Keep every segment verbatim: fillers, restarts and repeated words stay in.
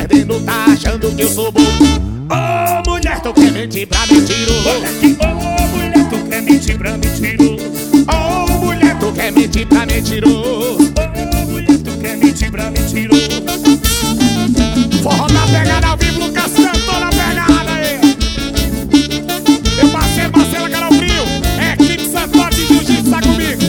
perdendo, tá achando que eu sou bom. Ô mulher, tu quer mentir pra mentiroso. Olha aqui, ô mulher, tu quer mentir pra mentiroso. Ô mulher, tu quer mentir pra mentiroso. Ô mulher, tu quer mentir pra mentiroso. Forró na pegada ao vivo, Lucas cantou na pegada aí. Meu parceiro Marcelo Caralbrinho, é equipe Santote de Jiu-Jitsu, tá comigo.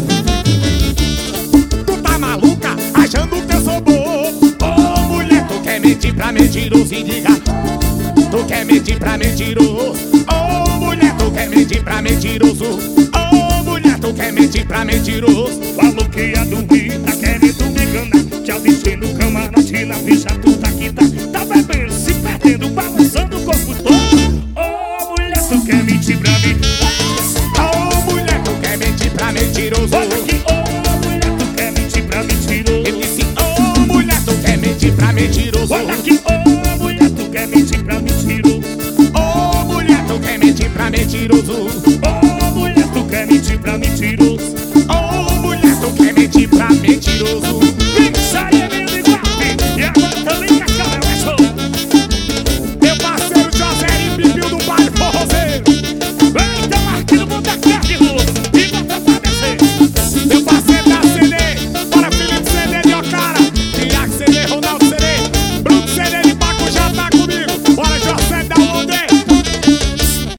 Tu tá maluca, achando que eu sou bom. Ô mulher, tu quer mentir pra mentiroso e diga. Tu quer mentir pra mentiroso. Ô mulher, tu quer mentir pra mentiroso. Ô mulher, tu quer mentir pra mentiroso. Falou que ia dormir, tá querendo me enganar. Já deixei no camarote, na ficha tu tá aqui, tá, tá bebendo, se perdendo, balançando o corpo todo. Ô mulher, tu quer mentir pra mim. Ô mulher, tu quer mentir pra mentiroso. Olha aqui, ô mulher, tu quer mentir pra mentiroso. Eu disse, ô mulher, tu quer mentir pra mentiroso. Olha aqui, ô mulher, tu quer mentir pra mentiroso. Ô mulher, tu quer mentir pra mentiroso. Ô mulher, tu quer mentir pra mentiroso. Ô mulher, tu quer mentir pra mentiroso.